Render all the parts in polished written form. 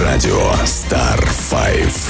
Радио Star 5.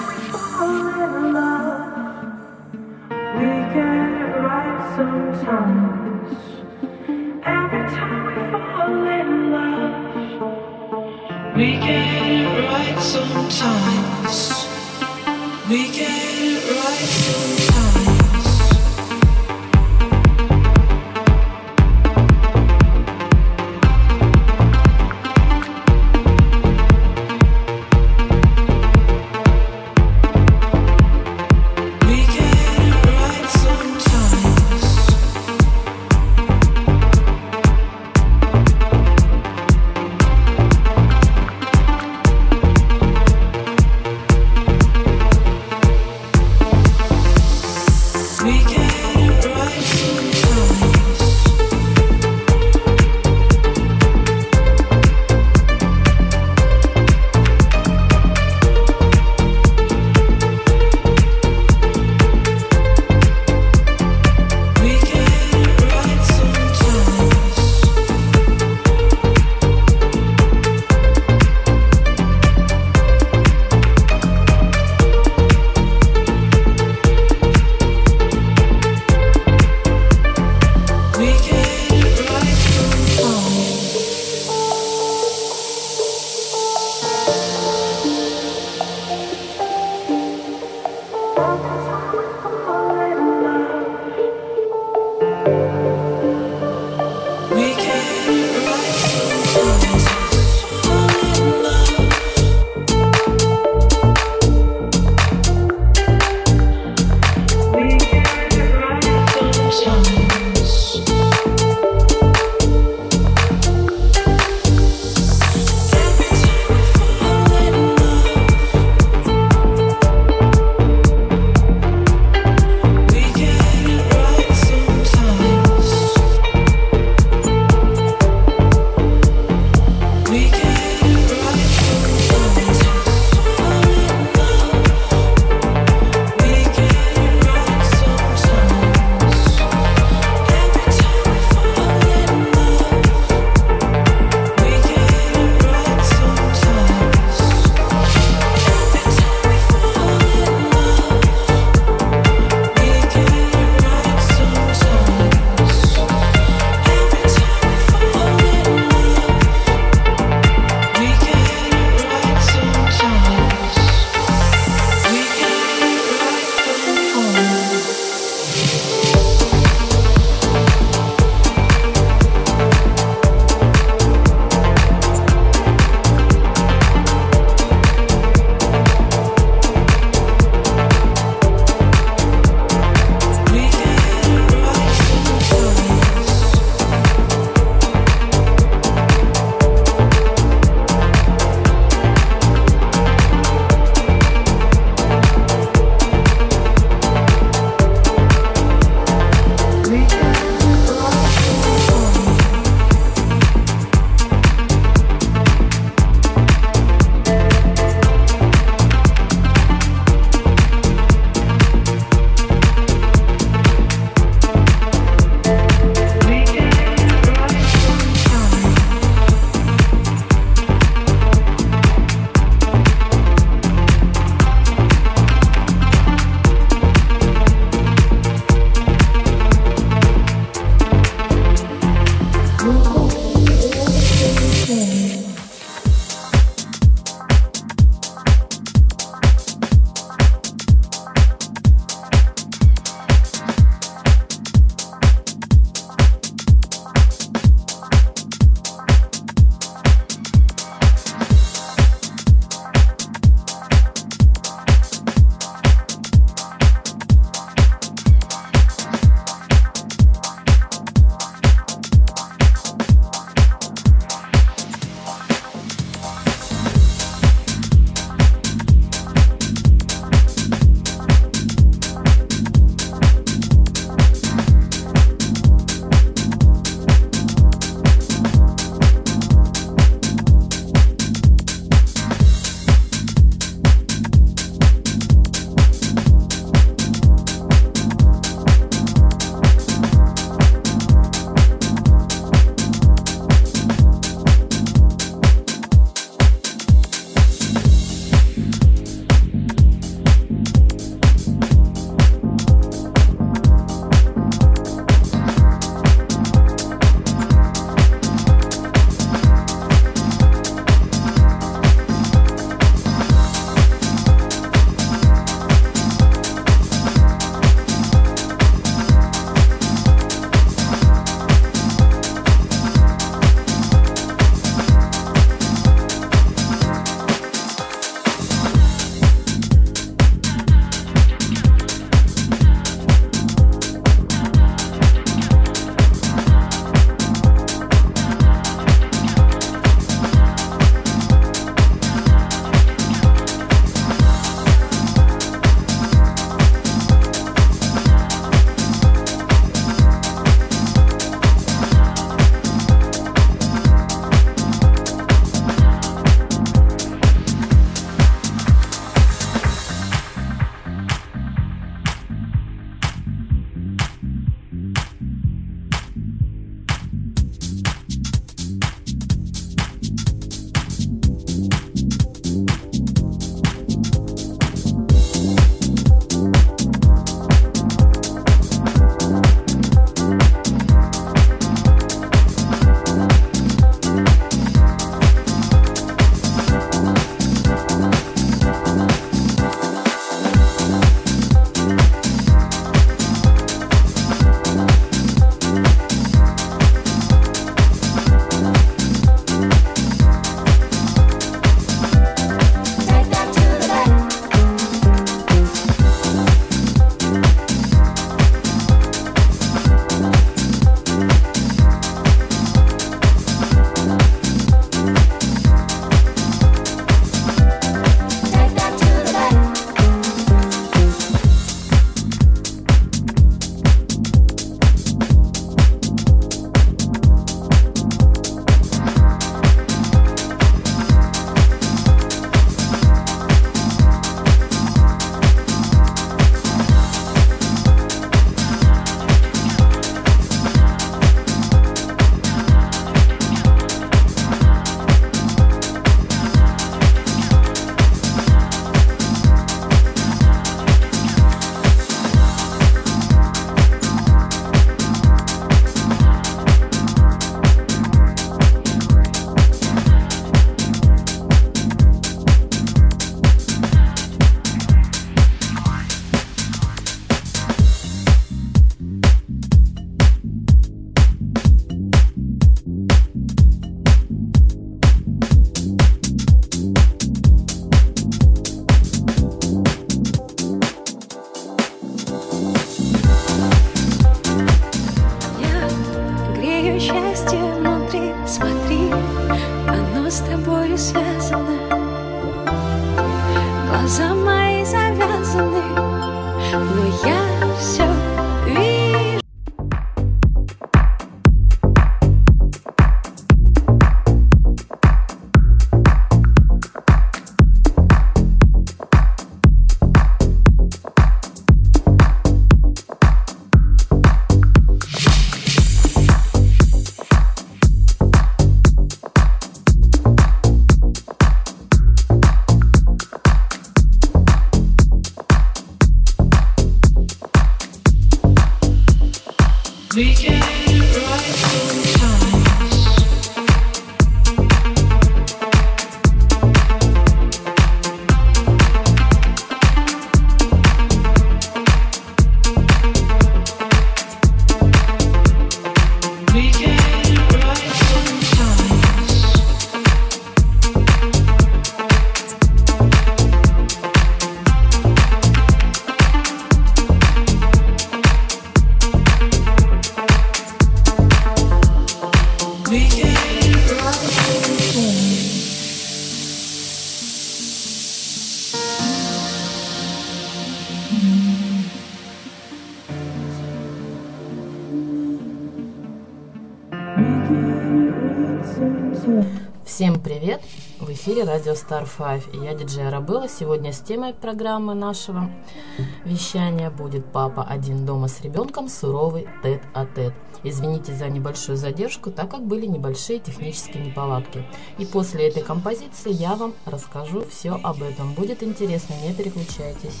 Всем привет! В эфире радио Star 5 и я диджей Арабелла. Сегодня с темой программы нашего вещания будет «Папа один дома с ребенком. Суровый тет-а-тет». Извините за небольшую задержку, так как были небольшие технические неполадки. И после этой композиции я вам расскажу все об этом. Будет интересно, не переключайтесь.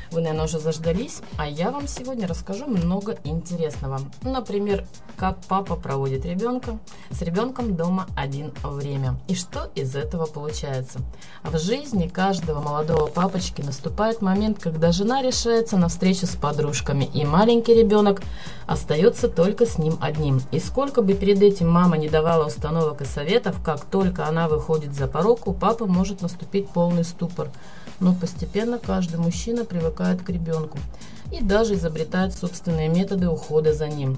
Вы, наверное, уже заждались, а я вам сегодня расскажу много интересного. Например, как папа проводит с ребенком дома один время. И что из этого получается? В жизни каждого молодого папочки наступает момент, когда жена решается на встречу с подружками, и маленький ребенок остается только с ним одним. И сколько бы перед этим мама не давала установок и советов, как только она выходит за порог, у папы может наступить полный ступор. Но постепенно каждый мужчина привыкает к ребенку и даже изобретает собственные методы ухода за ним.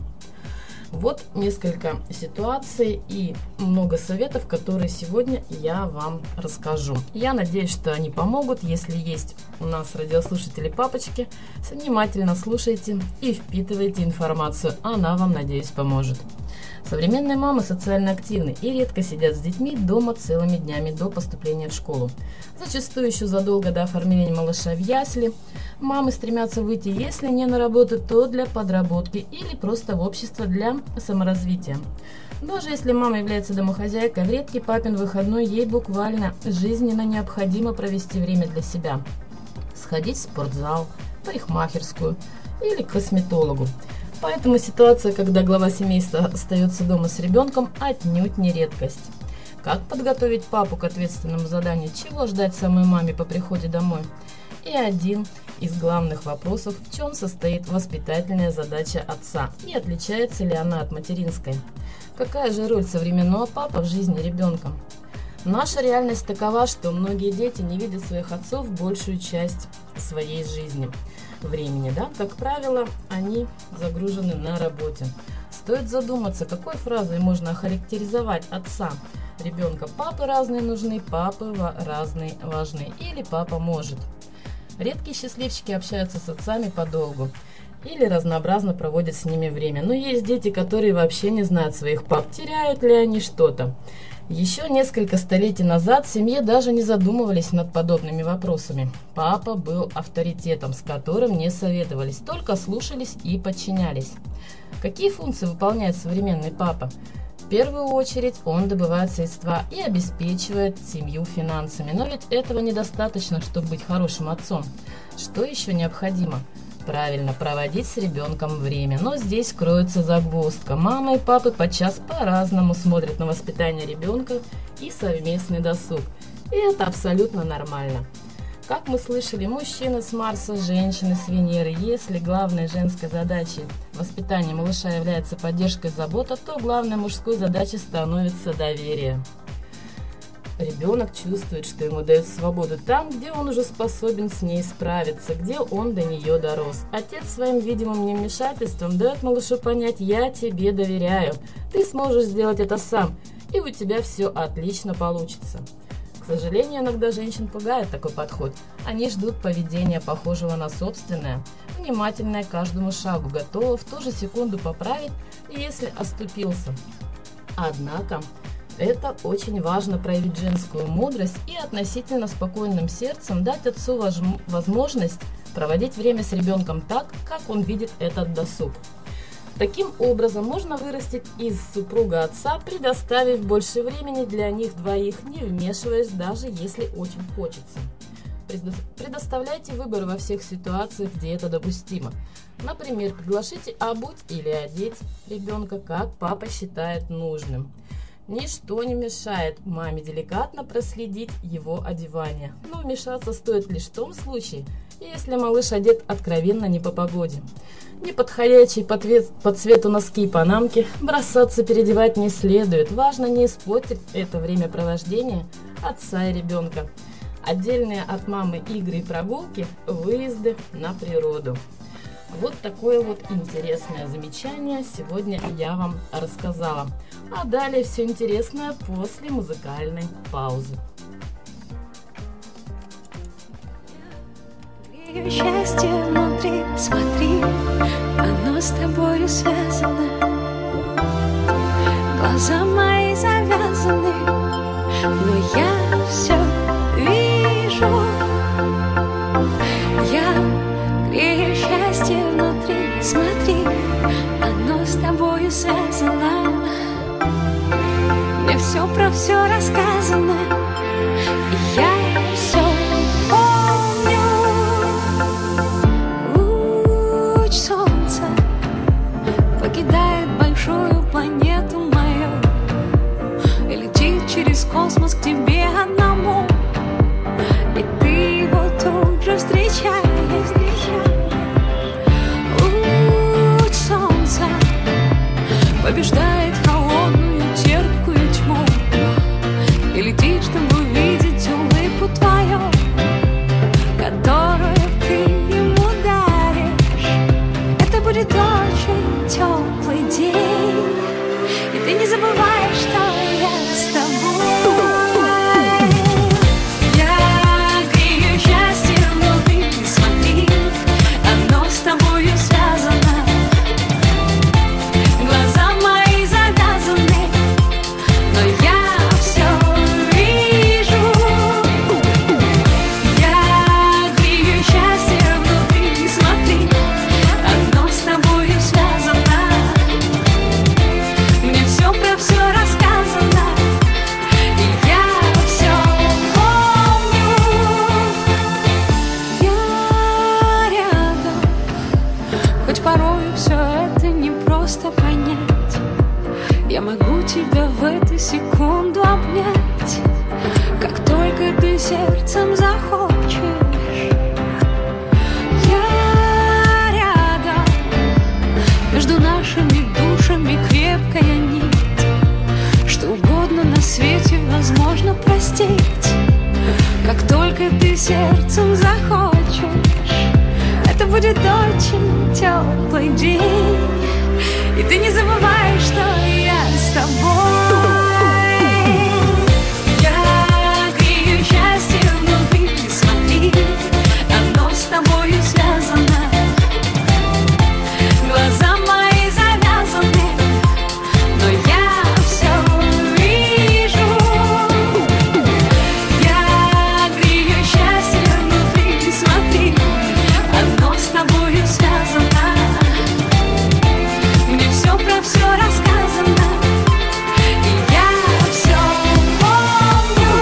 Вот несколько ситуаций и много советов, которые сегодня я вам расскажу. Я надеюсь, что они помогут. Если есть у нас радиослушатели папочки, внимательно слушайте и впитывайте информацию. Она вам, надеюсь, поможет. Современные мамы социально активны и редко сидят с детьми дома целыми днями до поступления в школу. Зачастую еще задолго до оформления малыша в ясли мамы стремятся выйти, если не на работу, то для подработки или просто в общество для саморазвития. Даже если мама является домохозяйкой, в редкий папин выходной ей буквально жизненно необходимо провести время для себя. Сходить в спортзал, парикмахерскую или к косметологу. Поэтому ситуация, когда глава семейства остается дома с ребенком, отнюдь не редкость. Как подготовить папу к ответственному заданию, чего ждать самой маме по приходе домой? И один из главных вопросов, в чем состоит воспитательная задача отца и отличается ли она от материнской? Какая же роль современного папы в жизни ребенка? Наша реальность такова, что многие дети не видят своих отцов большую часть своей жизни. Времени, как правило, они загружены на работе. Стоит задуматься, какой фразой можно охарактеризовать отца ребенка. Папы разные нужны, папы разные важны, или папа может. Редкие счастливчики общаются с отцами подолгу или разнообразно проводят с ними время. Но есть дети, которые вообще не знают своих пап, теряют ли они что-то. Еще несколько столетий назад в семье даже не задумывались над подобными вопросами. Папа был авторитетом, с которым не советовались, только слушались и подчинялись. Какие функции выполняет современный папа? В первую очередь он добывает средства и обеспечивает семью финансами. Но ведь этого недостаточно, чтобы быть хорошим отцом. Что еще необходимо? Правильно проводить с ребенком время. Но здесь кроется загвоздка. Мама и папы подчас по-разному смотрят на воспитание ребенка и совместный досуг. И это абсолютно нормально. Как мы слышали, мужчины с Марса, женщины с Венеры. Если главной женской задачей воспитания малыша является поддержка и забота, то главной мужской задачей становится доверие. Ребенок чувствует, что ему дают свободу там, где он уже способен с ней справиться, где он до нее дорос. Отец своим видимым невмешательством дает малышу понять: «Я тебе доверяю, ты сможешь сделать это сам, и у тебя все отлично получится». К сожалению, иногда женщин пугает такой подход. Они ждут поведения, похожего на собственное, внимательное к каждому шагу, готовы в ту же секунду поправить, если оступился. Однако это очень важно — проявить женскую мудрость и относительно спокойным сердцем дать отцу возможность проводить время с ребенком так, как он видит этот досуг. Таким образом, можно вырастить из супруга отца, предоставив больше времени для них двоих, не вмешиваясь, даже если очень хочется. Предоставляйте выбор во всех ситуациях, где это допустимо. Например, приглашите обуть или одеть ребенка, как папа считает нужным. Ничто не мешает маме деликатно проследить его одевание, но вмешаться стоит лишь в том случае, если малыш одет откровенно не по погоде. Неподходящие по цвету носки и панамки бросаться переодевать не следует. Важно не испортить это времяпровождение отца и ребенка. Отдельные от мамы игры и прогулки, выезды на природу. Вот такое вот интересное замечание сегодня я вам рассказала. А далее все интересное после музыкальной паузы. Счастье внутри, смотри, оно с тобою связано. Глаза мои завязаны, но я все вижу. Я грею счастье внутри, смотри, оно с тобою связано. Мне все про все рассказано, и я все помню. планету мою и летит через космос к тебе одному. И ты его тут же встречаешь. Луч солнца побеждает холодную терпкую тьму и летит, чтобы увидеть улыбку твою, которую ты ему даришь. Это будет очень теплый день, и ты не забываешь, что я с тобой. Я грею счастье внутри, смотри, оно с тобою связано. Глаза мои завязаны, но я все вижу. Я грею счастье внутри, смотри, оно с тобою связано. Мне все про все рассказано, и я все помню. Я рядом, хоть порой все это не просто понять. Я могу тебя в эту секунду обнять, как только ты сердцем захочешь. Я рядом, между нашими душами крепкая нить. Что угодно на свете возможно простить, как только ты сердцем захочешь. Это будет очень теплый день, и ты не забываешь, что я с тобой. Я грею счастье внутри, смотри, оно с тобою связано. Глаза мои завязаны, но я все вижу. Я грею счастье внутри, смотри, оно с тобою связано. Мне все про все рассказано, и я все помню.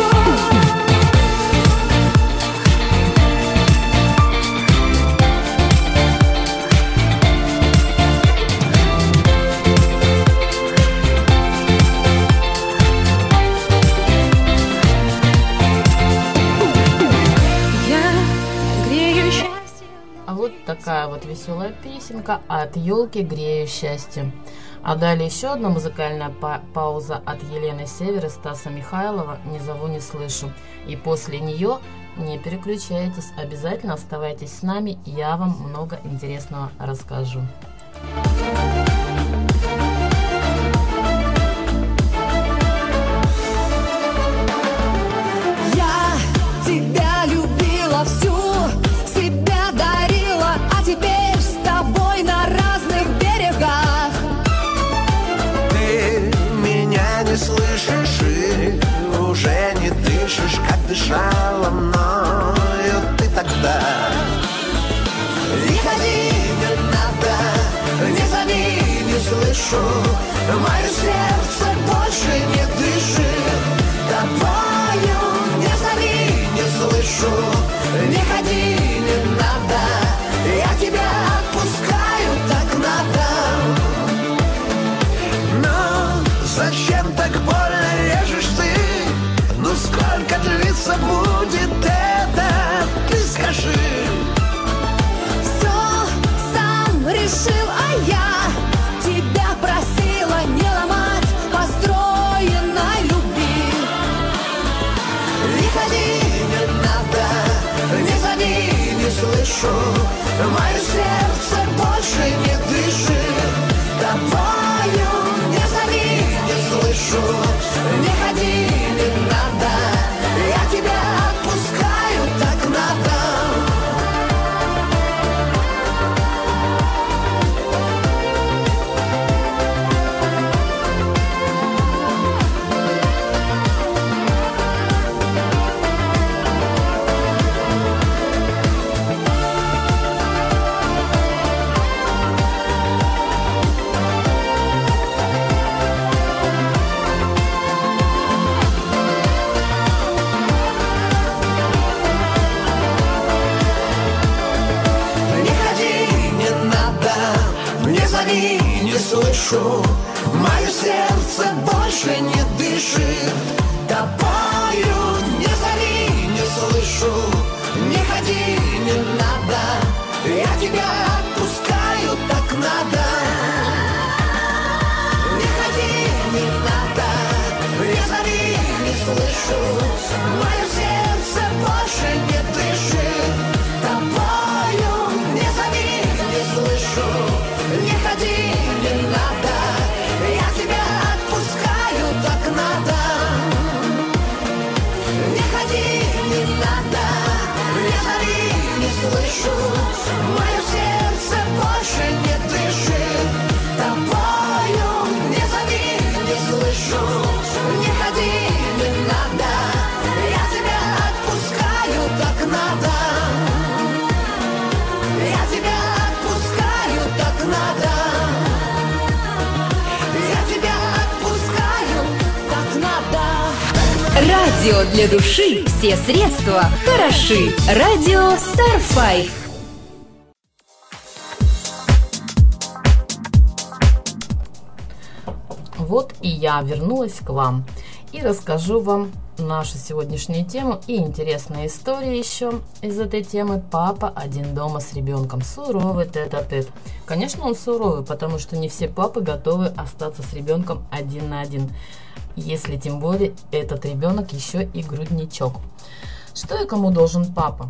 Я грею счастье. А вот такая вот веселая песенка от елки «Грею счастье». А далее еще одна музыкальная пауза от Елены Север и Стаса Михайлова «Не зову, не слышу». И после нее не переключайтесь, обязательно оставайтесь с нами, я вам много интересного расскажу. Я тебя любила всю, себя дарила, а теперь с тобой на разных берегах. Ты меня не слышишь и уже не дышишь, как дышала мною ты тогда. Не ходи, не надо, не зови, не слышу, мое сердце больше не дышит тобою. Не зови, не слышу, не ходи, не надо, я тебя отпускаю, так надо. Но зачем так больно режешь ты? Ну сколько длиться будет это? Ты скажи. Все сам решил, а я тебя просила не ломать построенной любви. Не ходи, не надо, не зови, не слышу, мое сердце больше не дышит тобою. Не зови, не слышу, не ходи, не надо, я тебя отпускаю, так надо. Не слышу, сердце больше не дышит. Тобою не зови, не слышу. Не ходи, не надо. Я тебя отпускаю, так надо. Не ходи, не надо. Не зови, не слышу. Мое сердце больше не дышит. Тобою не зови, не слышу. Не ходи, не надо. Я тебя отпускаю, так надо. Не ходи, не надо. Не зови, не слышу. Мое сердце больше не дышит. Тобою не зови, не слышу. Не ходи, не надо. Я тебя отпускаю, так надо. Я тебя отпускаю, так надо. Я тебя отпускаю, так надо. Радио для души, все средства хороши. Радио Starfive. Вот и я вернулась к вам и расскажу вам нашу сегодняшнюю тему и интересные истории еще из этой темы. Папа один дома с ребенком. Суровый тет-а-тет. Конечно, он суровый, потому что не все папы готовы остаться с ребенком один на один, если тем более этот ребенок еще и грудничок. Что и кому должен папа?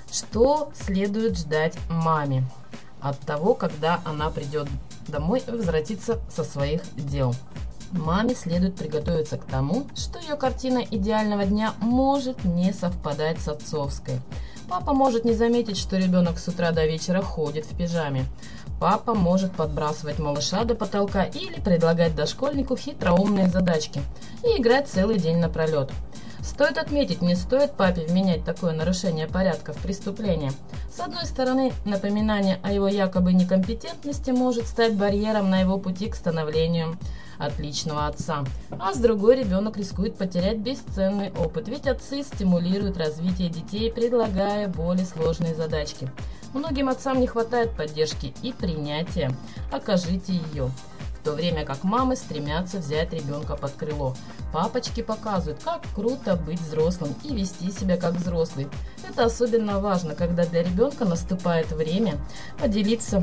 Что следует ждать маме от того, когда она придет домой и возвратится со своих дел? Маме следует приготовиться к тому, что ее картина идеального дня может не совпадать с отцовской. Папа может не заметить, что ребенок с утра до вечера ходит в пижаме. Папа может подбрасывать малыша до потолка или предлагать дошкольнику хитроумные задачки и играть целый день напролет. Стоит отметить, не стоит папе вменять такое нарушение порядка в преступление. С одной стороны, напоминание о его якобы некомпетентности может стать барьером на его пути к становлению отличного отца. А с другой, ребенок рискует потерять бесценный опыт, ведь отцы стимулируют развитие детей, предлагая более сложные задачки. Многим отцам не хватает поддержки и принятия. Окажите ее. В то время как мамы стремятся взять ребенка под крыло. Папочки показывают, как круто быть взрослым и вести себя как взрослый. Это особенно важно, когда для ребенка наступает время отделиться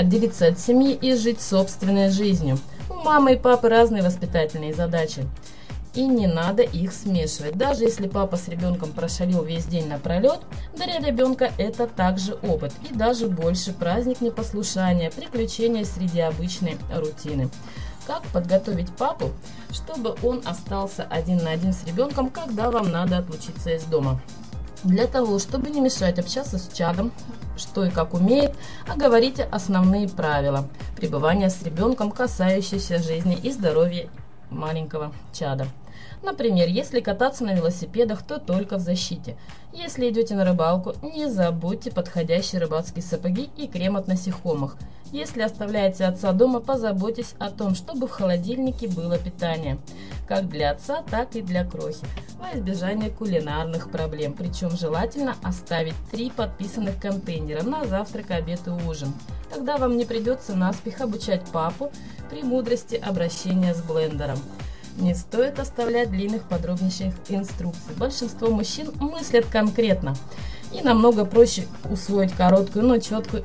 от семьи и жить собственной жизнью. У мамы и папы разные воспитательные задачи, и не надо их смешивать. Даже если папа с ребенком прошалил весь день напролет, для ребенка это также опыт и даже больше праздник непослушания, приключения среди обычной рутины. Как подготовить папу, чтобы он остался один на один с ребенком, когда вам надо отлучиться из дома? Для того, чтобы не мешать общаться с чадом, что и как умеет, оговорите основные правила пребывания с ребенком, касающиеся жизни и здоровья маленького чада. Например, если кататься на велосипедах, то только в защите. Если идете на рыбалку, не забудьте подходящие рыбацкие сапоги и крем от насекомых. Если оставляете отца дома, позаботьтесь о том, чтобы в холодильнике было питание, как для отца, так и для крохи, во избежание кулинарных проблем. Причем желательно оставить 3 подписанных контейнера на завтрак, обед и ужин. Тогда вам не придется наспех обучать папу премудрости обращения с блендером. Не стоит оставлять длинных подробнейших инструкций. Большинство мужчин мыслят конкретно. И намного проще усвоить короткую, но четкую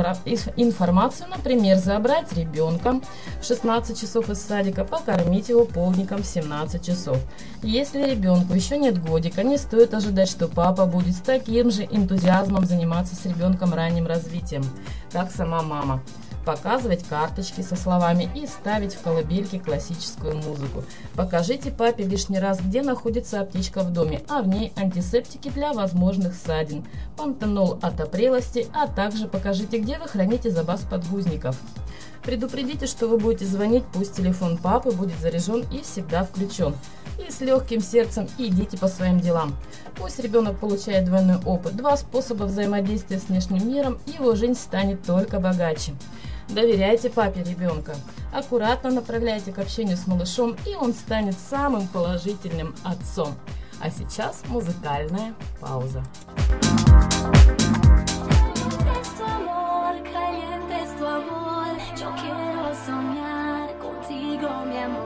информацию. Например, забрать ребенка в 16 часов из садика, покормить его полдником в 17 часов. Если ребенку еще нет годика, не стоит ожидать, что папа будет с таким же энтузиазмом заниматься с ребенком ранним развитием, как сама мама. Показывать карточки со словами и ставить в колыбельке классическую музыку. Покажите папе лишний раз, где находится аптечка в доме, а в ней антисептики для возможных ссадин, пантенол от опрелости, а также покажите, где вы храните запас подгузников. Предупредите, что вы будете звонить, пусть телефон папы будет заряжен и всегда включен. И с легким сердцем идите по своим делам. Пусть ребенок получает двойной опыт, 2 способа взаимодействия с внешним миром, и его жизнь станет только богаче. Доверяйте папе ребенка, аккуратно направляйте к общению с малышом, и он станет самым положительным отцом. А сейчас музыкальная пауза. Yo quiero soñar contigo, mi amor.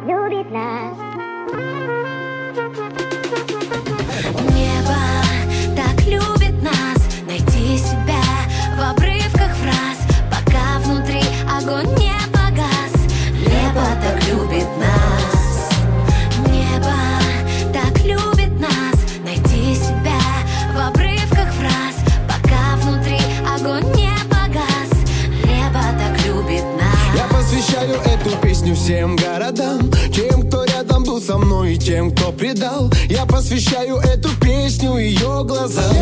так любит нас. Небо так любит нас, найти себя в обрывках фраз, пока внутри огонь не погас. Небо так любит нас. Небо так любит нас, найти себя в обрывках фраз, пока внутри огонь не погас. Небо так любит нас. Я посвящаю эту песню всем городам, тем, кто рядом был со мной, и тем, кто предал. Я посвящаю эту песню ее глазам,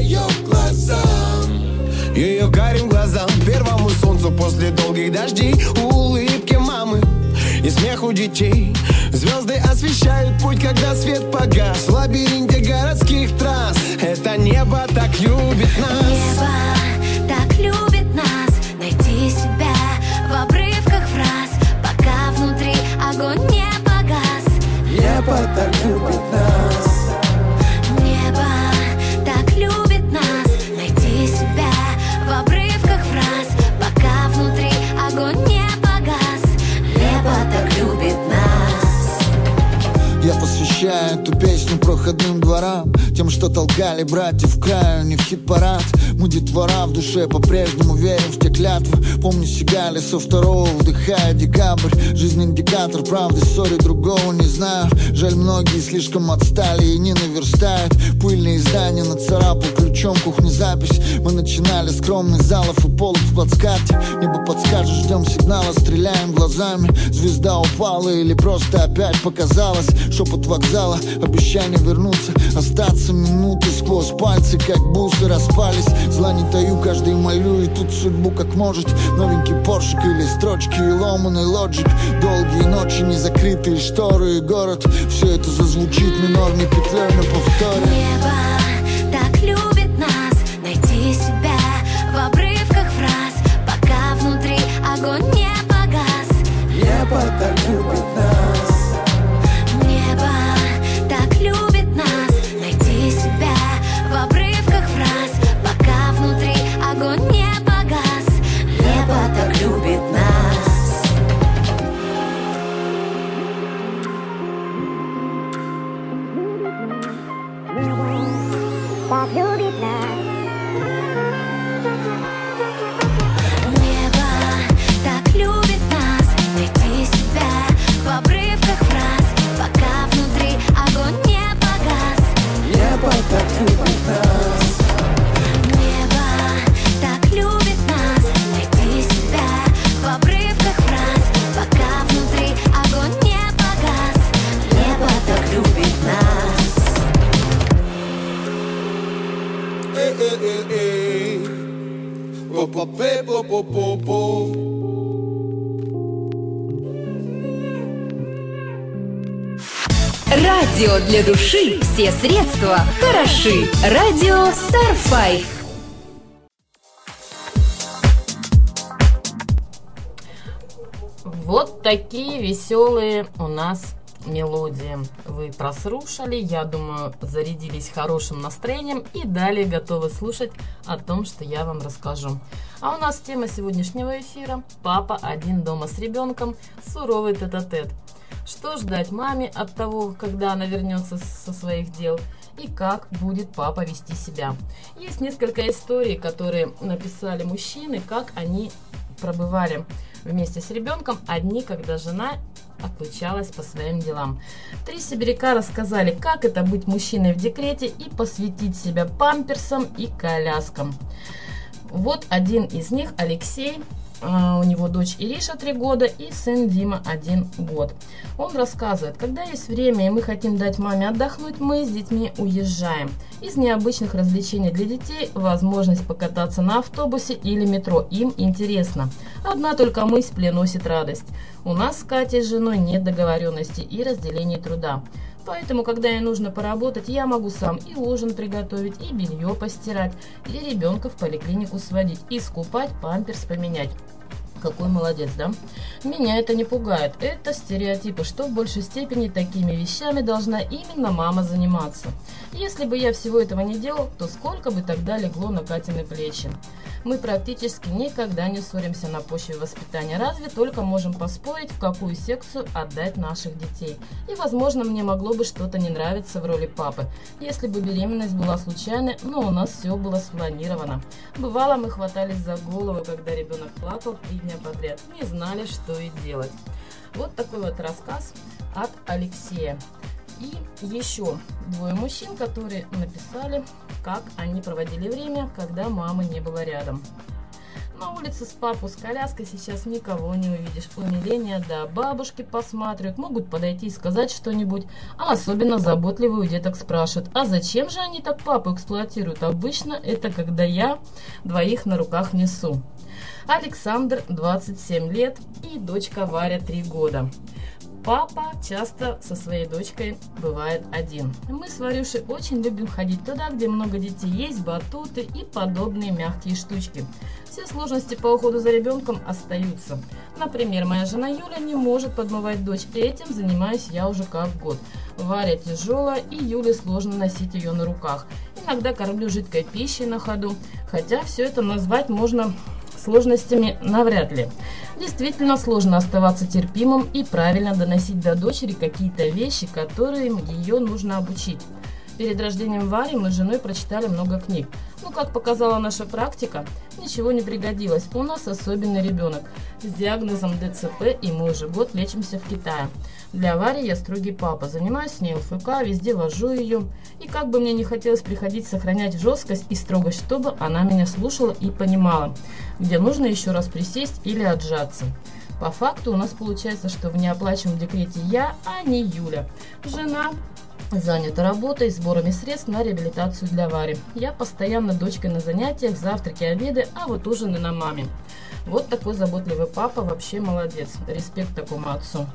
ее карим глазам, первому солнцу после долгих дождей, улыбке мамы и смеху детей. Звезды освещают путь, когда свет погас в лабиринте городских трасс. Это небо так любит нас. Небо так любит нас, найти себя в обрывках фраз, пока внутри огонь не погас. Небо так любит нас. Небо так любит нас, найти себя в обрывках фраз, пока внутри огонь не погас. Небо так любит нас. Я посвящаю эту песню проходным дворам, тем, что толкали братьев к краю, не в хит-парад. Мы детвора в душе по-прежнему верим в те клятвы. Помню Сигаля со второго, вдыхая декабрь. Жизнь индикатор правды, ссори другого не знаю. Жаль, многие слишком отстали и не наверстают. Пыльные издания нацарапал ключом кухни запись. Мы начинали с скромных залов и полок в плацкарте. Небо подскажет, ждем сигнала, стреляем глазами. Звезда упала или просто опять показалось. Шепот вокзала, обещание вернуться, остаться минуты сквозь пальцы, как бусы распались. Зла не таю, каждый молю, и тут судьбу как может. Новенький поршик или строчки и ломаный лоджик. Долгие ночи, незакрытые шторы и город. Все это зазвучит минорной петлей на повторе. Небо так любит нас, найти себя в обрывках фраз, пока внутри огонь не погас. Небо так любит нас. Небо так любит нас, найти себя в обрывках фраз, пока внутри огонь не погас. Небо так любит нас. Так любит нас. Небо так любит нас, найти себя в обрывках фраз, пока внутри огонь не погас. Небо так любит нас. Небо так любит нас, найти себя в обрывках фраз, пока внутри огонь не погас. Небо так любит нас. Радио для души. Все средства хороши. Радио Starfive. Вот такие веселые у нас мелодии вы прослушали. Я думаю, зарядились хорошим настроением и далее готовы слушать о том, что я вам расскажу. А у нас тема сегодняшнего эфира – папа один дома с ребенком, суровый тет-а-тет. Что ждать маме от того, когда она вернется со своих дел, и как будет папа вести себя. Есть несколько историй, которые написали мужчины, как они пробывали вместе с ребенком одни, когда жена отлучалась по своим делам. 3 сибиряка рассказали, как это быть мужчиной в декрете и посвятить себя памперсам и коляскам. Вот один из них, Алексей. У него дочь Ириша 3 года и сын Дима 1 год. Он рассказывает, когда есть время и мы хотим дать маме отдохнуть, мы с детьми уезжаем. Из необычных развлечений для детей возможность покататься на автобусе или метро. Им интересно. Одна только мысль приносит радость. У нас с Катей с женой нет договоренности и разделения труда. Поэтому, когда ей нужно поработать, я могу сам и ужин приготовить, и белье постирать, и ребенка в поликлинику сводить, и скупать, памперс поменять. Какой молодец, да? Меня это не пугает. Это стереотипы, что в большей степени такими вещами должна именно мама заниматься. Если бы я всего этого не делал, то сколько бы тогда легло на Катины плечи? Мы практически никогда не ссоримся на почве воспитания, разве только можем поспорить, в какую секцию отдать наших детей. И, возможно, мне могло бы что-то не нравиться в роли папы, если бы беременность была случайной, но у нас все было спланировано. Бывало, мы хватались за голову, когда ребенок плакал 3 дня подряд, не знали, что и делать. Вот такой вот рассказ от Алексея. И еще 2 мужчин, которые написали, как они проводили время, когда мамы не было рядом. На улице с папой с коляской сейчас никого не увидишь. Умиление, да, бабушки посматривают, могут подойти и сказать что-нибудь. А особенно заботливые у деток спрашивают, а зачем же они так папу эксплуатируют? Обычно это когда я 2 на руках несу. Александр, 27 лет, и дочка Варя, 3 года. Папа часто со своей дочкой бывает один. Мы с Варюшей очень любим ходить туда, где много детей, есть батуты и подобные мягкие штучки. Все сложности по уходу за ребенком остаются. Например, моя жена Юля не может подмывать дочь, и этим занимаюсь я уже как год. Варя тяжелая, и Юле сложно носить ее на руках. Иногда кормлю жидкой пищей на ходу, хотя все это назвать можно сложностями навряд ли. Действительно сложно оставаться терпимым и правильно доносить до дочери какие-то вещи, которые ее нужно обучить. Перед рождением Вари мы с женой прочитали много книг. Но, как показала наша практика, ничего не пригодилось. У нас особенный ребенок с диагнозом ДЦП, и мы уже год лечимся в Китае. Для Вари я строгий папа, занимаюсь с ней ЛФК, везде вожу ее. И как бы мне не хотелось приходить сохранять жесткость и строгость, чтобы она меня слушала и понимала, где нужно еще раз присесть или отжаться. По факту у нас получается, что в неоплачиваемом декрете я, а не Юля. Жена занята работой, сборами средств на реабилитацию для Вари. Я постоянно дочкой на занятиях, завтраки, обеды, а вот ужины на маме. Вот такой заботливый папа, вообще молодец. Респект такому отцу.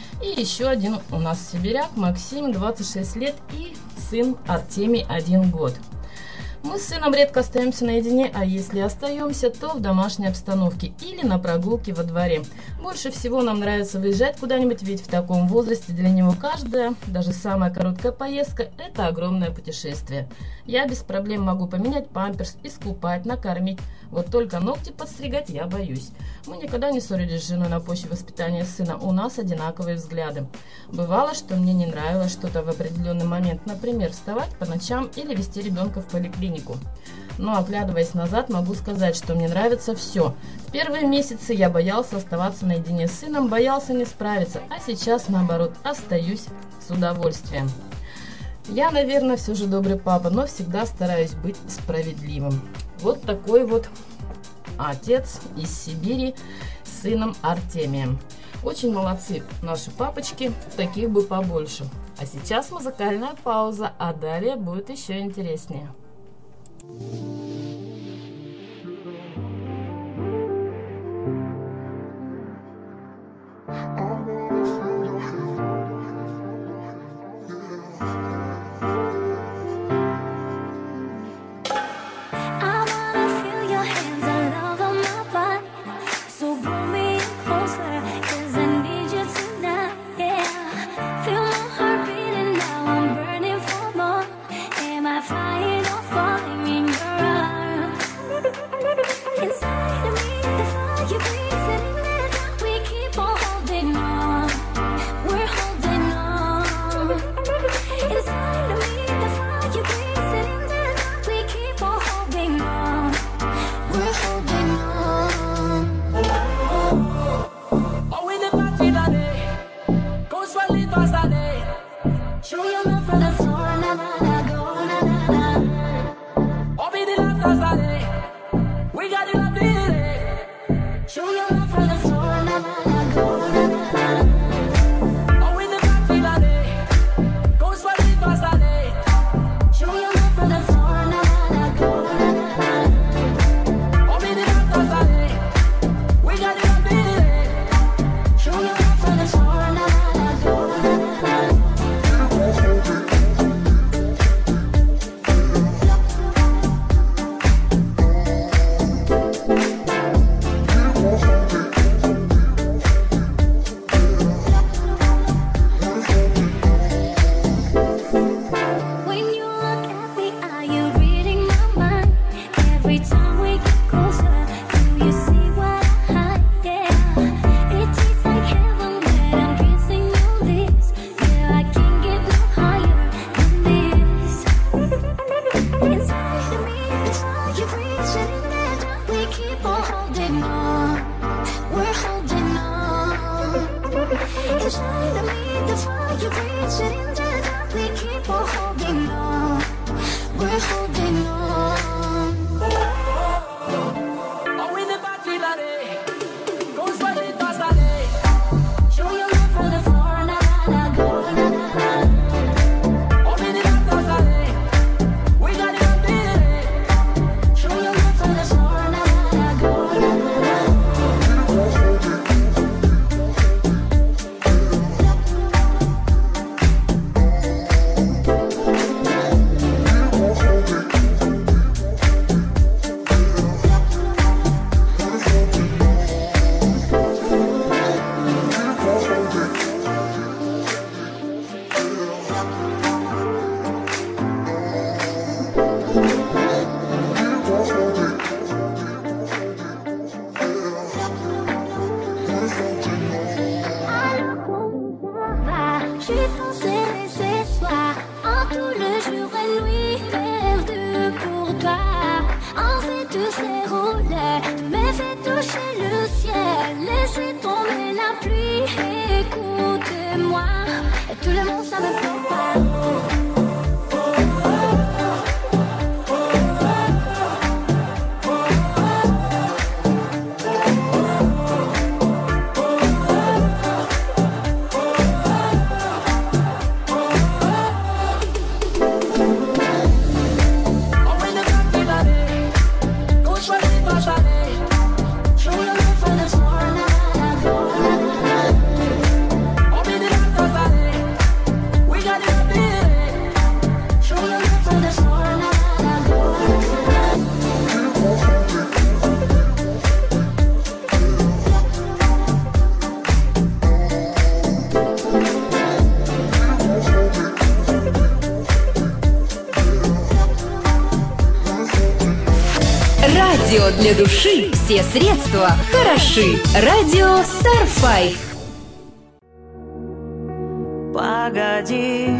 И еще один у нас сибиряк, Максим, 26 лет, и сын Артемий, 1 год. Мы с сыном редко остаемся наедине, а если остаемся, то в домашней обстановке или на прогулке во дворе. Больше всего нам нравится выезжать куда-нибудь, ведь в таком возрасте для него каждая, даже самая короткая поездка – это огромное путешествие. Я без проблем могу поменять памперс, искупать, накормить. Вот только ногти подстригать я боюсь. Мы никогда не ссорились с женой на почве воспитания сына, у нас одинаковые взгляды. Бывало, что мне не нравилось что-то в определенный момент, например, вставать по ночам или вести ребенка в поликлинику. Но, оглядываясь назад, могу сказать, что мне нравится все. В первые месяцы я боялся оставаться наедине с сыном, боялся не справиться, а сейчас, наоборот, остаюсь с удовольствием. Я, наверное, все же добрый папа, но всегда стараюсь быть справедливым. Вот такой вот отец из Сибири с сыном Артемием. Очень молодцы наши папочки, таких бы побольше. А сейчас музыкальная пауза, а далее будет еще интереснее. Flying or falling in your arms. j'y pensais ces soirs, en tout le jour et nuit perdu pour toi. On fait tous les rôles, tu me fais toucher le ciel, laissez tomber la pluie, écoute-moi, et tout le monde ça me plaît pas. Радио для души, все средства хороши. Радио Starfive. Погоди,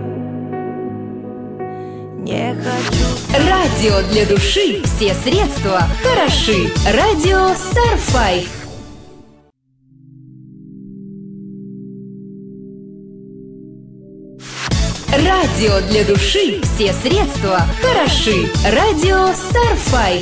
не хочу. Радио для души, все средства хороши. Радио Starfive. Радио для души, все средства хороши. Радио Starfive.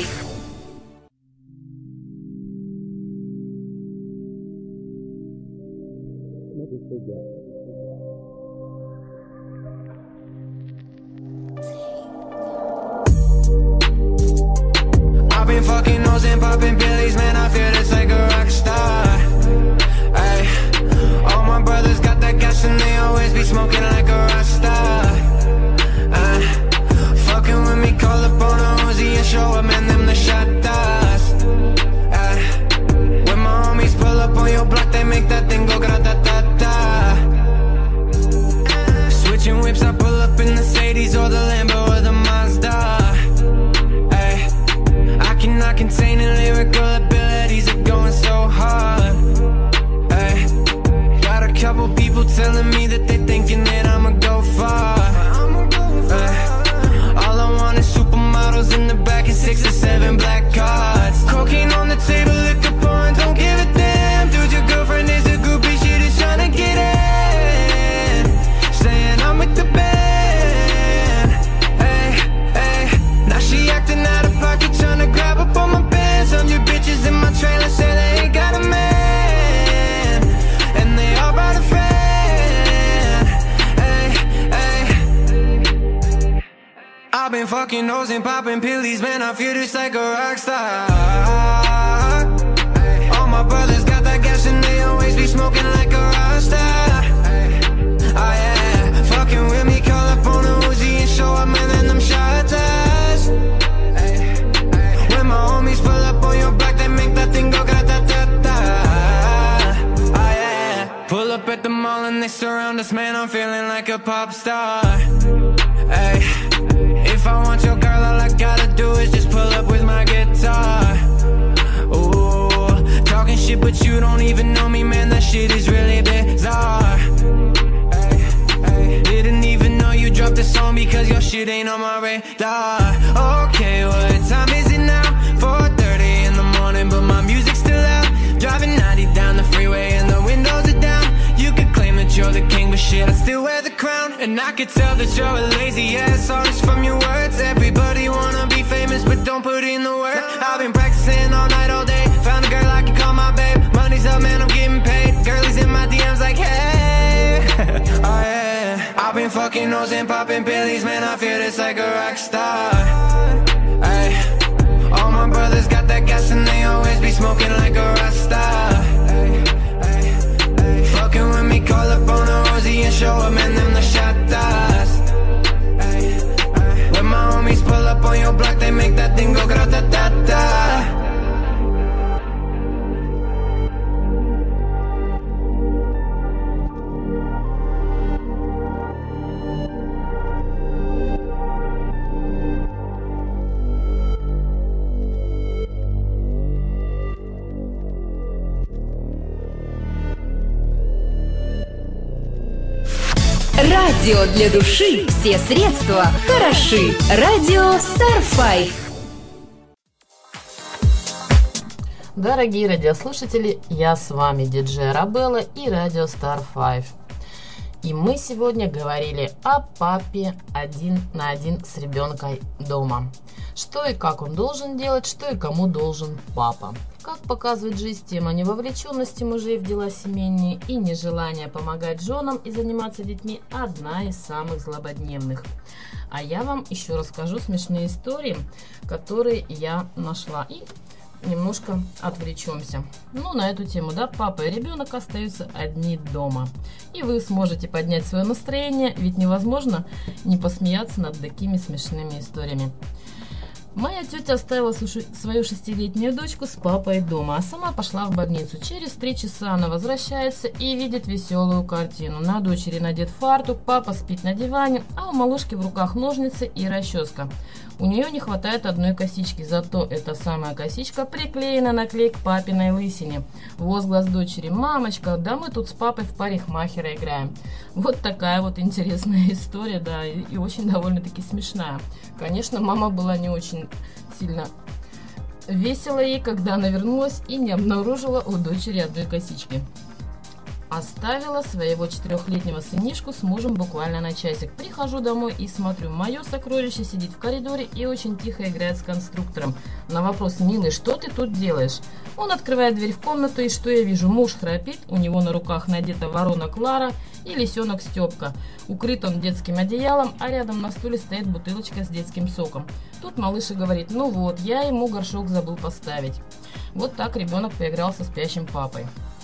I've been fucking nose and popping pillies, man, I feel just like a rock star. Ay, all my brothers got that gas and they always be smoking like a rock star. Fucking with me, call up on a Uzi and show up, man, them the shot stars. When my homies pull up on your block, they make that thing go grata-ta-ta. Switching whips, I pull up in the Mercedes or the Lambo or the Mazda. Not containing lyrical abilities are going so hard. Ay, got a couple people telling me that they thinking that I'ma go far. Ay, all I want is supermodels in the back and 6 or 7 black cards. Cocaine on the table, liquor pouring, don't give a damn. Dude, your girlfriend is a groupie, she just tryna get in. Saying I'm with the band. Ay, ay, now she acting out of pocket, tryna grab up on my pants. Some your bitches in my trailer say they ain't got a man, and they all brought a friend. Ay, ay. I've been fucking hoes and popping pillies, man, I feel just like a rock star. All my brothers got that gas and they always be smoking like a rock star. Oh yeah, fucking with me, call up on a Uzi and show up, man, and them shot toss. When my homies pull up on your block, they make that thing go grata-ta-ta. Oh yeah, pull up at the mall and they surround us, man, I'm feeling like a pop star. Ay, if I want your girl, all I gotta do is just pull up with my guitar. Ooh, talking shit but you don't even know me, man, that shit is really bizarre. Didn't even know you dropped a song because your shit ain't on my radar. Okay, what time is it now? 4:30 in the morning, but my music's still out. Driving 90 down the freeway and the windows are down. You could claim that you're the king, but shit, I still wear the crown. And I could tell that you're a lazy ass artist from your words. Everybody wanna be famous, but don't put in the work. I've been practicing all night, all day. Found a girl I can call my babe. Money's up, man, I'm getting paid. Girlies in my DMs like, hey. Oh yeah, I've been fucking hoes and popping pillies, man, I feel just like a rock star. Ay, all my brothers got that gas and they always be smoking like a rock star. Fucking with me, call up on a Uzi and show up, man, them the shot toss. When my homies pull up on your block, they make that thing go grata-ta-ta. Радио для души. Все средства хороши. Радио Starfive. Дорогие радиослушатели, я с вами, диджей Арабелла и радио Starfive. И мы сегодня говорили о папе один на один с ребенком дома. Что и как он должен делать, что и кому должен папа. Как показывает жизнь, тема невовлеченности мужей в дела семейные и нежелание помогать женам и заниматься детьми – одна из самых злободневных. А я вам еще расскажу смешные истории, которые я нашла. И немножко отвлечемся. На эту тему, да, папа и ребенок остаются одни дома. И вы сможете поднять свое настроение, ведь невозможно не посмеяться над такими смешными историями. Моя тетя оставила свою 6-летнюю дочку с папой дома, а сама пошла в больницу. Через 3 часа она возвращается и видит веселую картину. На дочери надет фартук, папа спит на диване, а у малышки в руках ножницы и расческа. У нее не хватает одной косички, зато эта самая косичка приклеена на клей к папиной лысине. Возглас дочери: «Мамочка, да мы тут с папой в парикмахера играем». Вот такая вот интересная история, да, и очень довольно-таки смешная. Конечно, мама была не очень сильно весело ей, когда она вернулась и не обнаружила у дочери одной косички. Оставила своего 4-летнего сынишку с мужем буквально на часик. Прихожу домой и смотрю, мое сокровище сидит в коридоре и очень тихо играет с конструктором. На вопрос: «Милый, что ты тут делаешь?» Он открывает дверь в комнату, и что я вижу? Муж храпит, у него на руках надета ворона Клара и лисенок Степка. Укрыт он детским одеялом, а рядом на стуле стоит бутылочка с детским соком. Тут малыш и говорит: «Ну вот, я ему горшок забыл поставить». Вот так ребенок поиграл со спящим папой.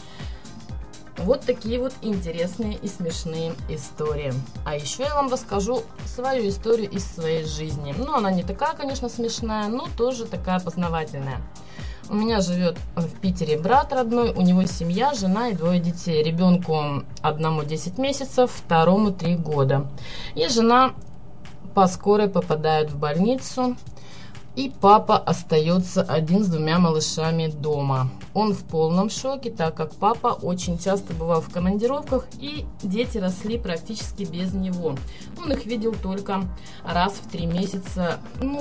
Вот такие вот интересные и смешные истории. А еще я вам расскажу свою историю из своей жизни. Она не такая, конечно, смешная, но тоже такая познавательная. У меня живет в Питере брат родной, у него семья, жена и 2 детей. Ребенку одному 10 месяцев, второму 3 года. И жена по скорой попадает в больницу. И папа остается один с 2 малышами дома. Он в полном шоке, так как папа очень часто бывал в командировках, и дети росли практически без него. Он их видел только раз в 3 месяца,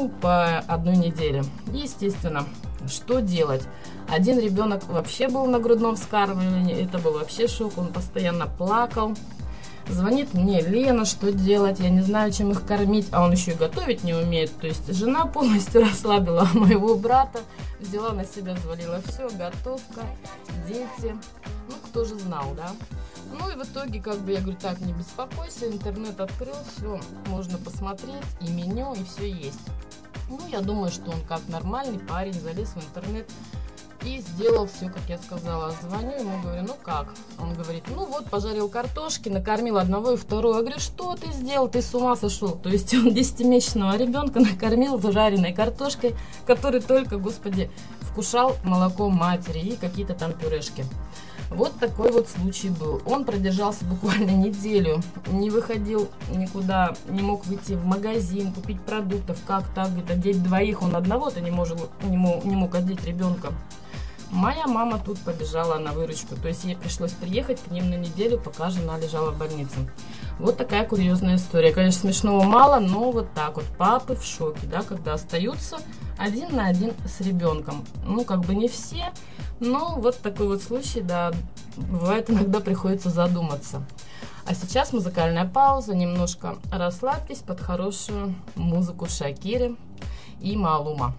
по 1 неделе. Естественно, что делать? Один ребенок вообще был на грудном вскармливании, это был вообще шок, он постоянно плакал. Звонит мне Лена, что делать, я не знаю, чем их кормить, а он еще и готовить не умеет. То есть жена полностью расслабила моего брата, взяла на себя, взвалила все, готовка, дети, кто же знал, да? И в итоге, я говорю: так, не беспокойся, интернет открыл, все, можно посмотреть, и меню, и все есть. Я думаю, что он как нормальный парень залез в интернет и сделал все, как я сказала. Звоню ему, говорю: ну как? Он говорит: пожарил картошки, накормил одного и второго. Я говорю: что ты сделал? Ты с ума сошел? То есть он 10-месячного ребенка накормил жареной картошкой, который только, Господи, вкушал молоком матери и какие-то там пюрешки. Вот такой вот случай был. Он продержался буквально неделю, не выходил никуда, не мог выйти в магазин, купить продуктов. Как так? Где-то одеть 2, он одного-то не мог одеть ребенка. Моя мама тут побежала на выручку, то есть ей пришлось приехать к ним на неделю, пока жена лежала в больнице. Вот такая курьезная история. Конечно, смешного мало, но вот так вот. Папы в шоке, да, когда остаются один на один с ребенком. Не все, но вот такой вот случай, да, бывает, иногда приходится задуматься. А сейчас музыкальная пауза, немножко расслабьтесь под хорошую музыку Шакиры и Малума.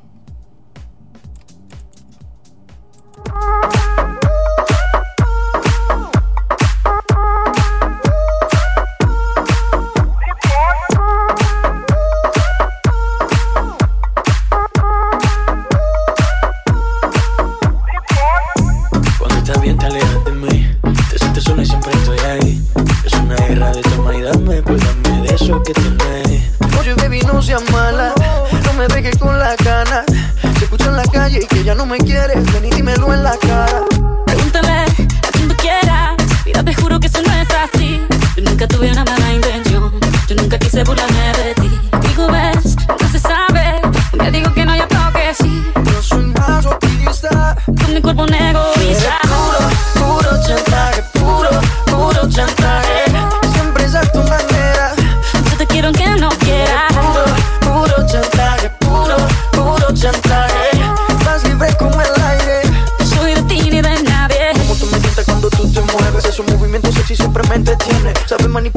Cuando estás bien te alejas de mí, te sientes sola y siempre estoy ahí. Es una guerra de toma y dame, pues dame de eso que tienes. Oye baby, no seas mala, no me dejes con la gana. Se escucha en la calle y que ya no me quieres, ven y dímelo en la cara. Pregúntale a quien tú quieras, mira te juro que eso no es así. Yo nunca tuve una mala intención, yo nunca quise burlarme de ti. Digo ves, no se sabe, te digo que no, yo creo que sí. Yo soy masoquista, con mi cuerpo un egoísta. Puro chantaje, puro chantaje. Siempre es a tu manera.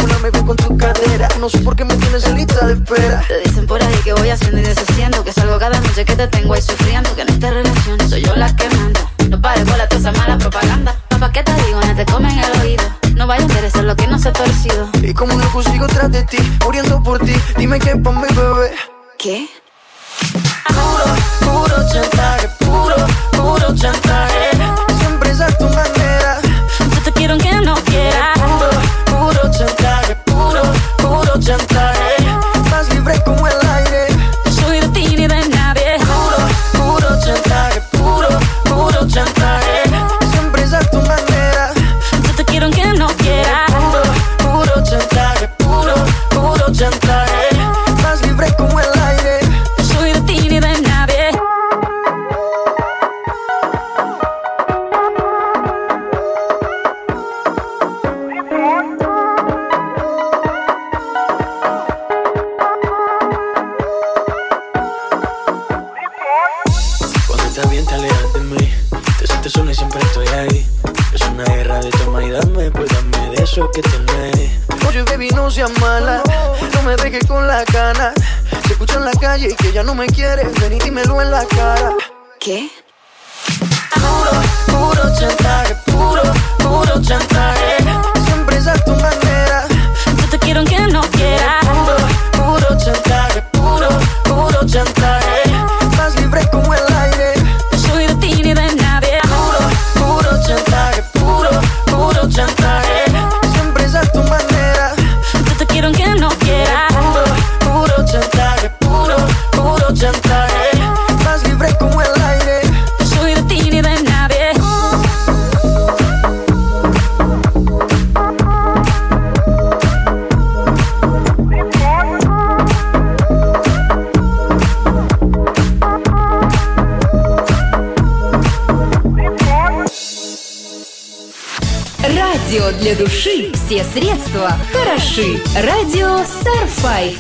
una me veo con tu cadera. No sé por qué me tienes en lista de espera. Te dicen por ahí que voy haciendo y deshaciendo, que salgo cada noche que te tengo ahí sufriendo, que en esta relación soy yo la que manda. No pares por la toda esa mala propaganda. Papá, ¿qué te digo? No te comen el oído. No vaya a interesar lo que no se ha torcido. Y como un loco sigo tras de ti, muriendo por ti. Dime que pa' mi bebé. ¿Qué? Puro chantaje, puro chantaje. Siempre es a tu manera. Yo te quiero aunque no quieras. Puro chantaje, puro chantaje. Más libre como el aire. No soy de ti ni de nadie. Puro chantaje, puro chantaje. Siempre es a tu manera. Yo te quiero aunque no quieras. Puro chantaje, puro chantaje. Más libre como el aire. No soy de ti ni de nadie. Cuando estás bien te alejas de mí. Te sientes sola y siempre estoy ahí. Es una guerra de toma y dame, pues dame de eso que tenés. Oye baby, no seas mala, no me dejes con la gana. Se escucha en la calle y que ya no me quieres, ven y dímelo en la cara. ¿Qué? Puro chantaje, puro chantaje. Siempre es a tu manera. Yo te quiero aunque no quieras. Puro chantaje, puro chantaje. Más libre como el aire. No soy de ti ni de nadie. Puro chantaje, puro chantaje. Siempre es a tu manera. Yo te quiero aunque no quieras. Puro chantaje, puro chantaje. Más libre como el aire. No soy de ti ni de nadie. Радио для души. Все средства хороши. Радио Starfive.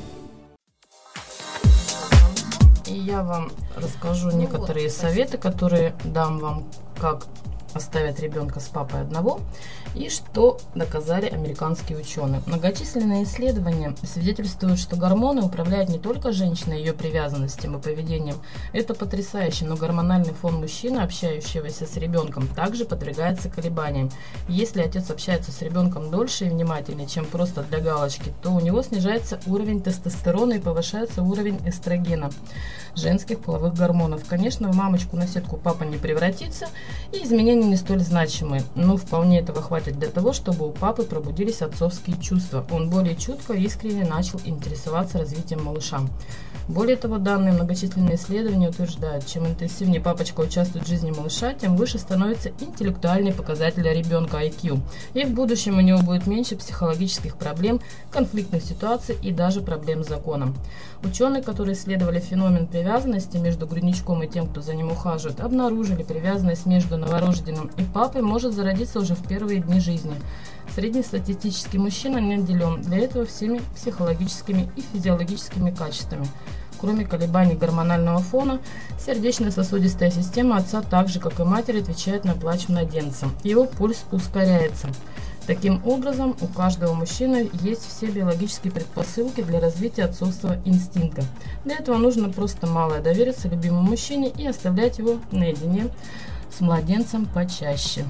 И я вам расскажу некоторые советы, которые дам вам, как оставить ребенка с папой одного, и что доказали американские ученые. Многочисленные исследования свидетельствуют, что гормоны управляют не только женщиной, ее привязанностью и поведением. Это потрясающе, но гормональный фон мужчины, общающегося с ребенком, также подвергается колебаниям. Если отец общается с ребенком дольше и внимательнее, чем просто для галочки, то у него снижается уровень тестостерона и повышается уровень эстрогена, женских половых гормонов. Конечно, в мамочку на сетку папа не превратится, и изменения не столь значимые, но вполне этого хватит для того, чтобы у папы пробудились отцовские чувства. Он более чутко и искренне начал интересоваться развитием малыша. Более того, данные многочисленные исследования утверждают, чем интенсивнее папочка участвует в жизни малыша, тем выше становится интеллектуальный показатель ребенка IQ. И в будущем у него будет меньше психологических проблем, конфликтных ситуаций и даже проблем с законом. Ученые, которые исследовали феномен привязанности между грудничком и тем, кто за ним ухаживает, обнаружили, привязанность между новорожденным и папой может зародиться уже в первые дни жизни. Среднестатистический мужчина не отделен для этого всеми психологическими и физиологическими качествами. Кроме колебаний гормонального фона, сердечно-сосудистая система отца, так же как и матери, отвечает на плач младенца. Его пульс ускоряется. Таким образом, у каждого мужчины есть все биологические предпосылки для развития отцовского инстинкта. Для этого нужно просто мало довериться любимому мужчине и оставлять его наедине с младенцем почаще.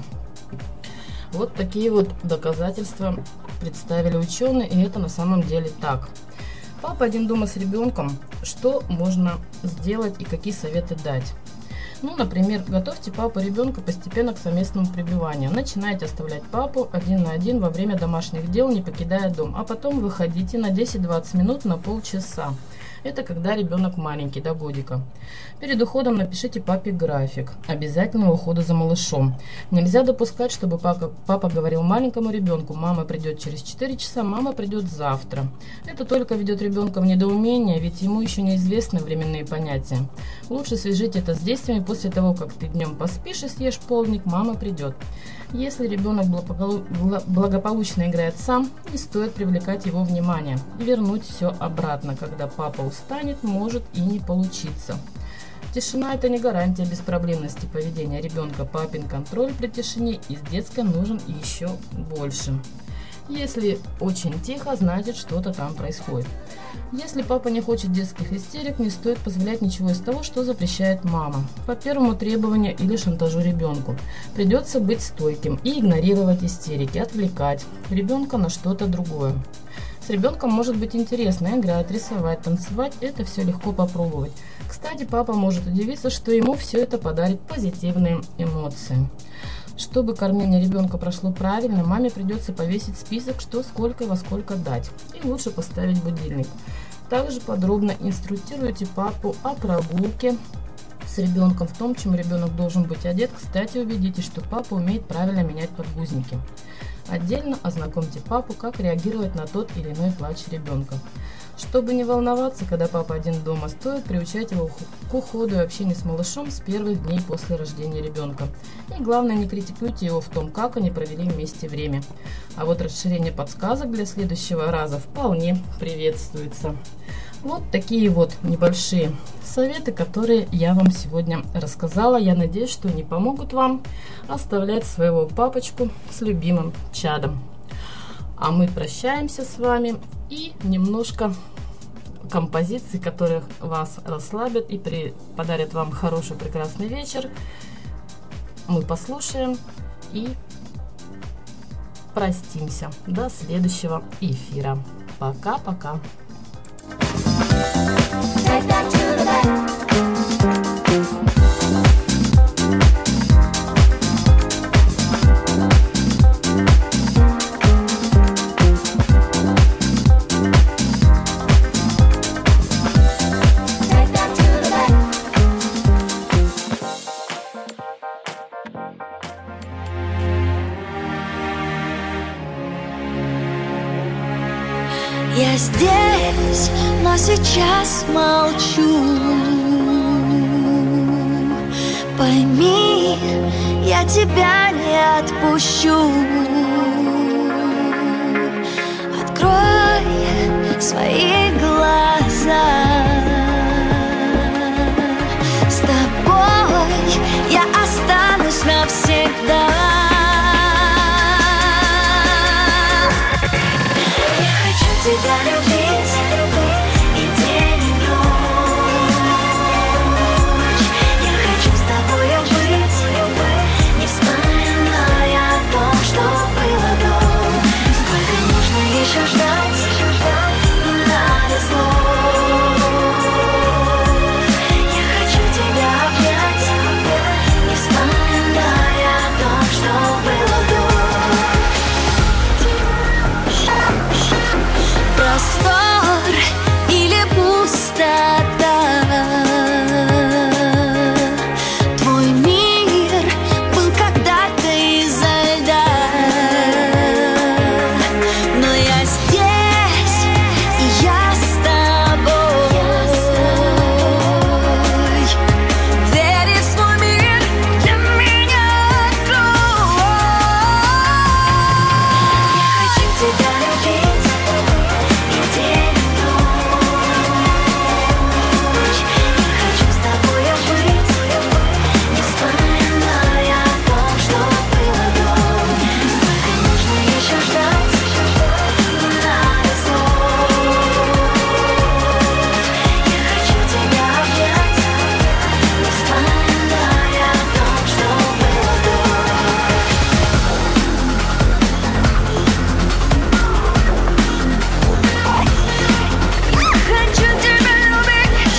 Вот такие вот доказательства представили ученые, и это на самом деле так. Папа один дома с ребенком. Что можно сделать и какие советы дать? Ну, например, готовьте папу и ребенка постепенно к совместному пребыванию. Начинайте оставлять папу один на один во время домашних дел, не покидая дом, а потом выходите на 10-20 минут на полчаса. Это когда ребенок маленький, до годика. Перед уходом напишите папе график обязательного ухода за малышом. Нельзя допускать, чтобы папа говорил маленькому ребенку: мама придет через 4 часа, мама придет завтра. Это только ведет ребенка в недоумение, ведь ему еще неизвестны временные понятия. Лучше свяжите это с действиями: после того, как ты днем поспишь и съешь полдник, мама придет. Если ребенок благополучно играет сам, не стоит привлекать его внимание. Вернуть все обратно, когда папа устанет, может и не получиться. Тишина – это не гарантия беспроблемности поведения ребенка. Папин контроль при тишине из детской нужен еще больше. Если очень тихо, значит, что-то там происходит. Если папа не хочет детских истерик, не стоит позволять ничего из того, что запрещает мама. По первому требованию или шантажу ребенку. Придется быть стойким и игнорировать истерики, отвлекать ребенка на что-то другое. С ребенком может быть интересно играть, рисовать, танцевать, это все легко попробовать. Кстати, папа может удивиться, что ему все это подарит позитивные эмоции. Чтобы кормление ребенка прошло правильно, маме придется повесить список, что, сколько и во сколько дать. И лучше поставить будильник. Также подробно инструктируйте папу о прогулке с ребенком, в том, чем ребенок должен быть одет. Кстати, убедитесь, что папа умеет правильно менять подгузники. Отдельно ознакомьте папу, как реагировать на тот или иной плач ребенка. Чтобы не волноваться, когда папа один дома, стоит приучать его к уходу и общению с малышом с первых дней после рождения ребенка. И главное, не критикуйте его в том, как они провели вместе время. А вот расширение подсказок для следующего раза вполне приветствуется. Вот такие вот небольшие советы, которые я вам сегодня рассказала. Я надеюсь, что они помогут вам оставлять своего папочку с любимым чадом. А мы прощаемся с вами и немножко композиций, которые вас расслабят и подарят вам хороший, прекрасный вечер, мы послушаем и простимся. До следующего эфира. Пока-пока. Я здесь, но сейчас молчу. Пойми, я тебя не отпущу. Открой свои глаза. С тобой я останусь навсегда. Тебя любить и день, и ночь. Я хочу с тобою быть, не вспоминая о том, что было до. Сколько нужно еще ждать, не надо слов. Я хочу тебя обнять, не вспоминая о том, что было до. Простор или пустота, твой мир был когда-то изо льда, но я здесь, и я с тобой. Двери в свой мир для меня открой. Я хочу тебя любить и день, и ночь. Я хочу с тобою быть, не вспоминая о том, что было до. Сколько нужно еще ждать, не надо слов. Я хочу тебя обнять, не вспоминая о том, что было до. Хочу тебя любить.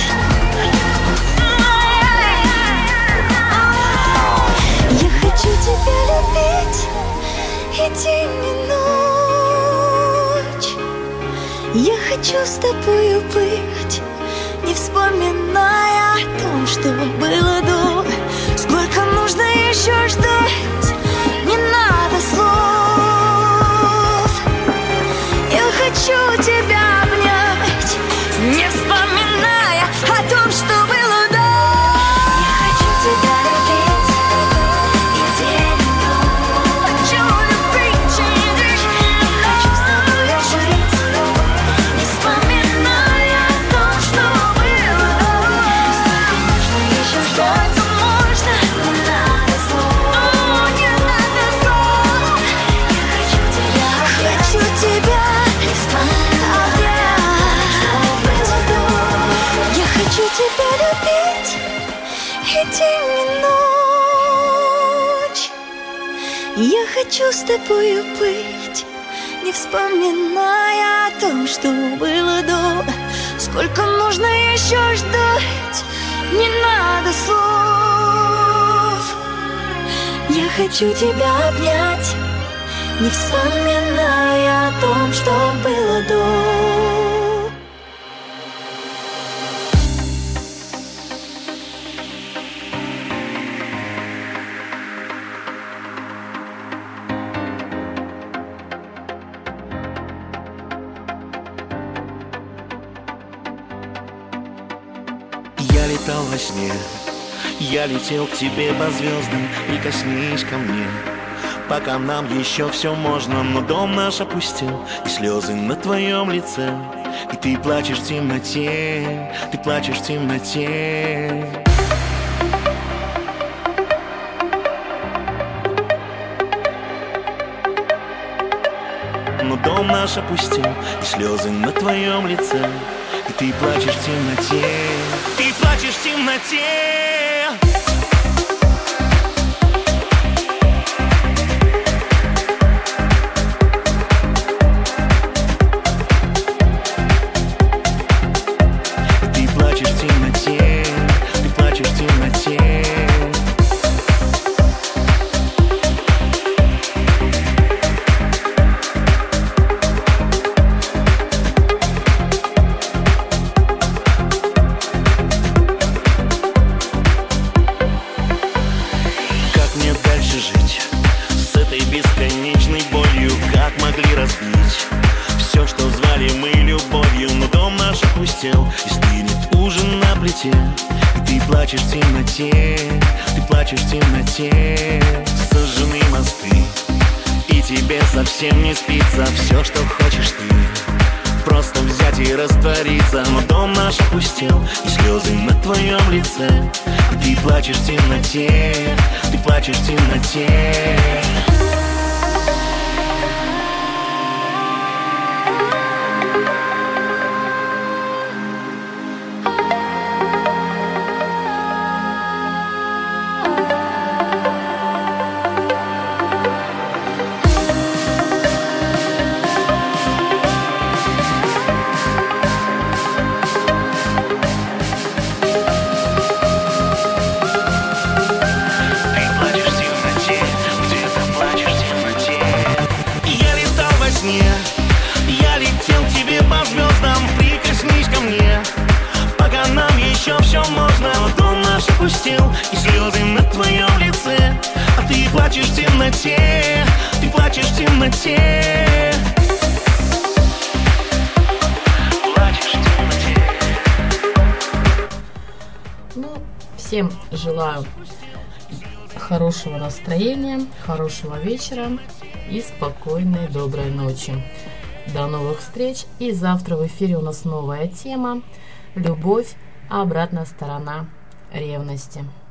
Я хочу тебя любить и день, и ночь. Я хочу с тобою быть, не вспоминая о том, что было до. Сколько нужно еще ждать, не надо слов. Я хочу тебя обнять, не вспоминая о том, что было до. Я хочу тебя любить и день, и ночь. Хочу любить и день. Я хочу с тобою жить, не вспоминая о том, что было до. Сколько нужно еще ждать, можно, не надо слов. Не надо слов. Я хочу тебя обнять, день и ночь. Я хочу с тобою быть, не вспоминая о том, что было до. Сколько нужно еще ждать, не надо слов. Я хочу тебя обнять, не вспоминая о том, что было до. Я летал во сне, я летел к тебе по звездам. Прикоснись ко мне, пока нам еще все можно. Но дом наш опустел, и слезы на твоем лице. И ты плачешь в темноте, ты плачешь в темноте. Но дом наш опустел, и слезы на твоем лице. И ты плачешь в темноте, ты плачешь в темноте. Ты плачешь в темноте, ты плачешь в темноте. Бесконечной болью, как могли разбить все, что звали мы любовью. Но дом наш опустел, и стынет ужин на плите. И ты плачешь в темноте, ты плачешь в темноте. Сожжены мосты, и тебе совсем не спится. Все, что хочешь ты, просто взять и раствориться. Но дом наш опустел, и слезы на твоем лице. И ты плачешь в темноте, ты плачешь в темноте. Я летел к тебе по звездам. Прикоснись ко мне, пока нам еще все можно. Но дом наш опустел, и слезы на твоем лице. А ты плачешь в темноте, ты плачешь в темноте. Плачешь в темноте. Ну, всем желаю хорошего настроения, хорошего вечера и спокойной, доброй ночи. До новых встреч. И завтра в эфире у нас новая тема: любовь, а обратная сторона ревности.